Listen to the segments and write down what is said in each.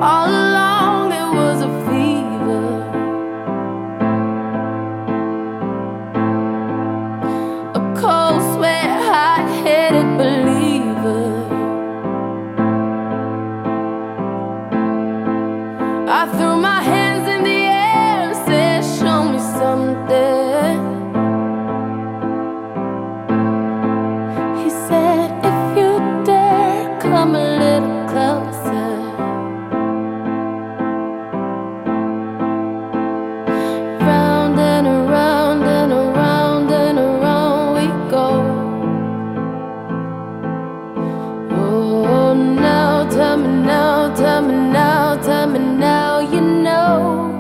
All along it was a fever, a cold sweat, hot-headed believer. I threw my hands in the air and said, show me something. He said, if you dare, come a little closer. Round and around and around and around we go. Oh, now tell me now, tell me now, tell me now you know.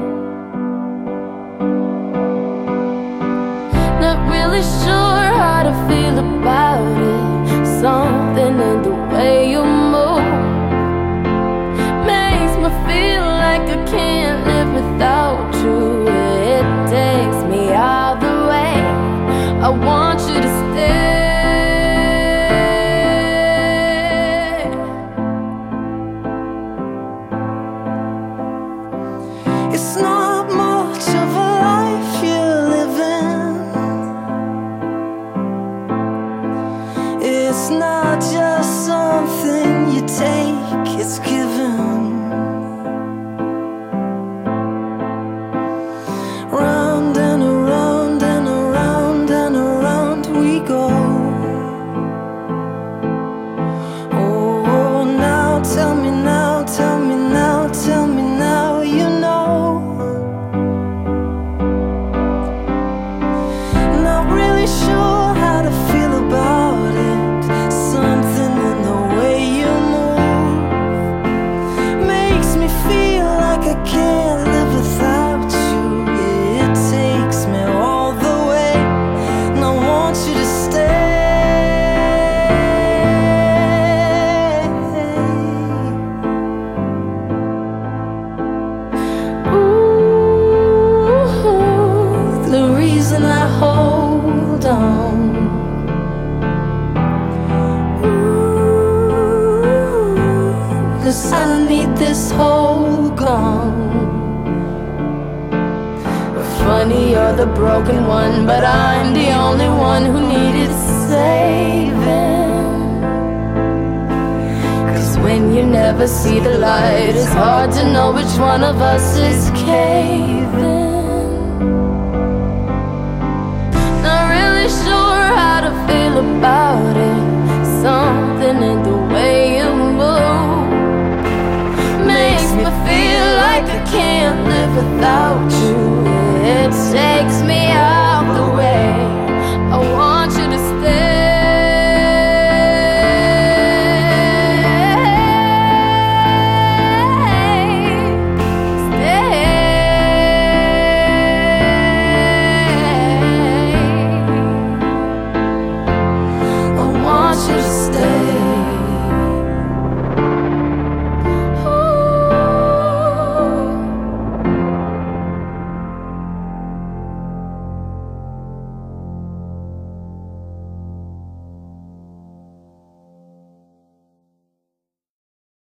Not really sure how to feel about it. Something in the way you move makes me feel like I can't live without you. It takes me all the way. I want you to stay. It's not much of a life you're living. It's not just something you take, it's given. Round and around and around and around we go. Oh, now tell me now, tell me now, tell me now you know. Not really sure how to feel about it. Something in the way you move makes me feel like I can't live without you. It takes me all the way, and I want you to stay. Ooh, the reason I hold on. Ooh, 'cause I need this whole gone. Funny, you're the broken one, but I'm the only one who needed saving. 'Cause when you never see the light, it's hard to know which one of us is caving. Not really sure how to feel about it. Something in the way you move makes me feel like I can't live without you.